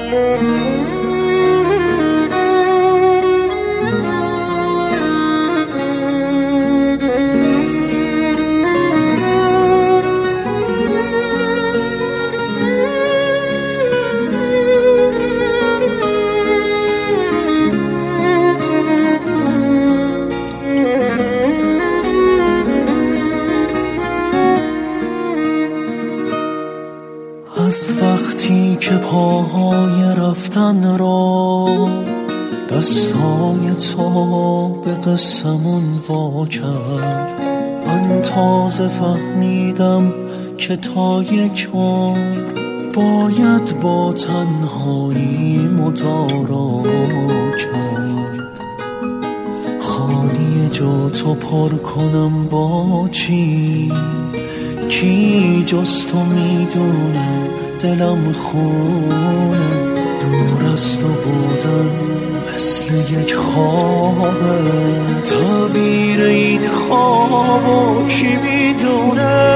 از وقتی که پاهای رفتن را دستای تو به قسمون وا کرد، من تازه فهمیدم که تا یک عمر باید با تنهایی مدارا کرد. خالی جا تو پر کنم با چی؟ کی جز تو میدونه دلم خونه، دور از تو بودن مثل یک خوابه، تعبیر این خوابو کی میدونه؟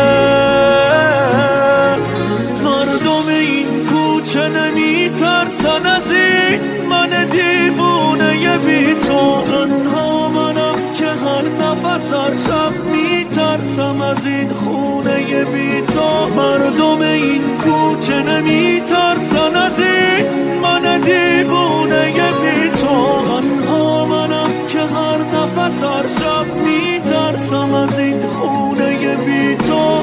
مردم این کوچه نمیترسن از این من دیوونه بی تو، تنها منم که هر نفس هر شب میترسم از این خونه بی تو. مردم این کوچه نمیترسن از این من دیوونه بی تو، تنها منم که هر نفس هر شب میترسم از این خونه بی تو.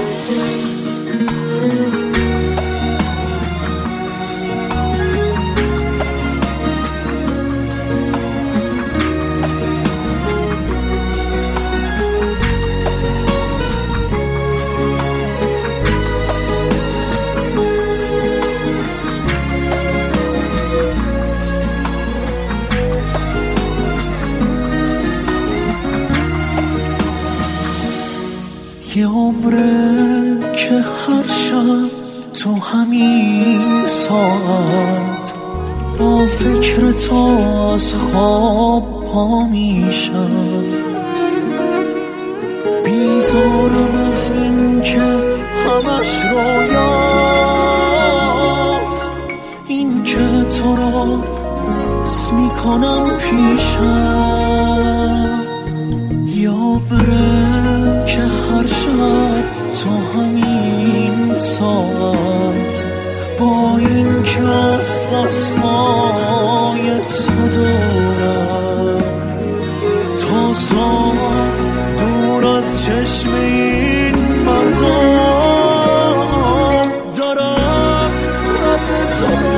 یه عمره که هر شب تو همین ساعت با فکر تو از خواب پا میشم، بیزارم از این که همش رویاست، این که تو را حس میکنم پیشم. یا بره که هر شب تو همین ساعت با این که از دستای تو دورم، تا سال دور از چشم این مردم دارم رد تو